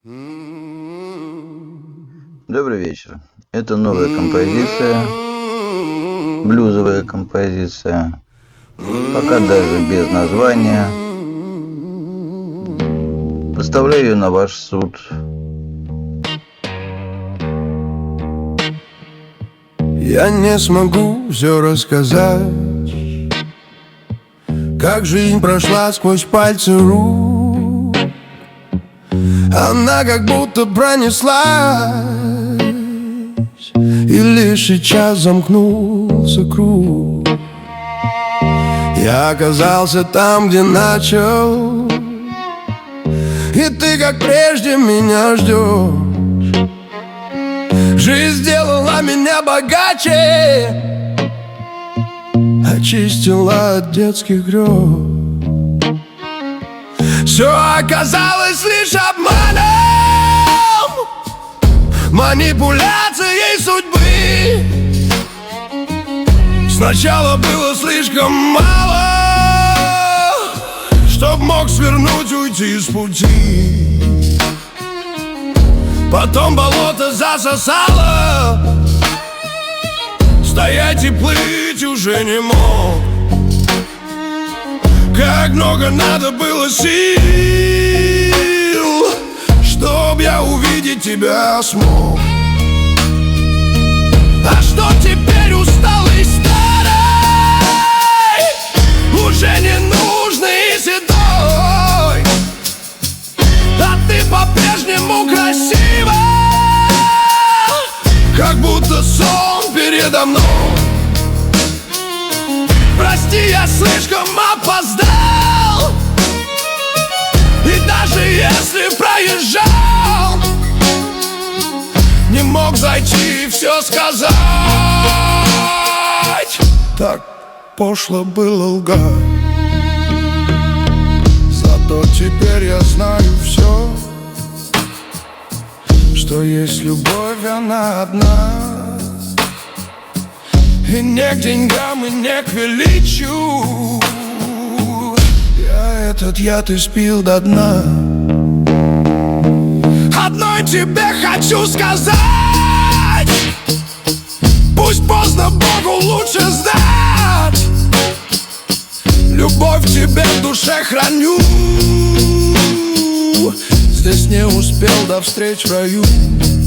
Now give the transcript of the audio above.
Добрый вечер. Это новая композиция, блюзовая композиция, пока даже без названия. Поставляю ее на ваш суд. Я не смогу все рассказать, как жизнь прошла сквозь пальцы рук. Она как будто пронеслась, и лишь сейчас замкнулся круг. Я оказался там, где начал, и ты, как прежде, меня ждешь. Жизнь сделала меня богаче, очистила от детских грез. Все оказалось лишь обманом, манипуляцией судьбы. Сначала было слишком мало, чтоб мог свернуть, уйти с пути. Потом болото засосало, стоять и плыть уже не мог. Как много надо было сил, чтоб я увидеть тебя смог. А что теперь, усталый старый, уже не нужный и седой, а ты по-прежнему красива, как будто сон передо мной. Прости, я слишком опоздал, и даже если проезжал, не мог зайти и все сказать. Так пошло было лгать, зато теперь я знаю все, что есть любовь, она одна. И не к деньгам, и не к величию я этот яд испил до дна. Одной тебе хочу сказать: пусть поздно, Богу лучше знать. Любовь к тебе в душе храню, здесь не успел до встреч в раю.